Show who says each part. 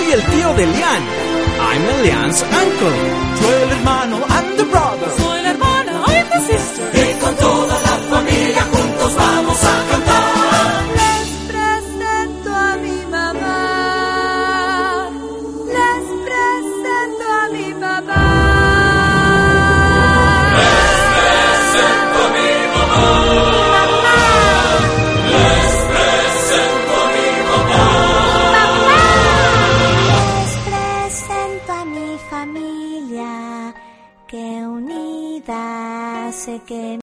Speaker 1: Soy el tío de Lian. I'm Lian's uncle.
Speaker 2: Soy el hermano, I'm the brother.
Speaker 3: Soy la hermana, I'm the sister.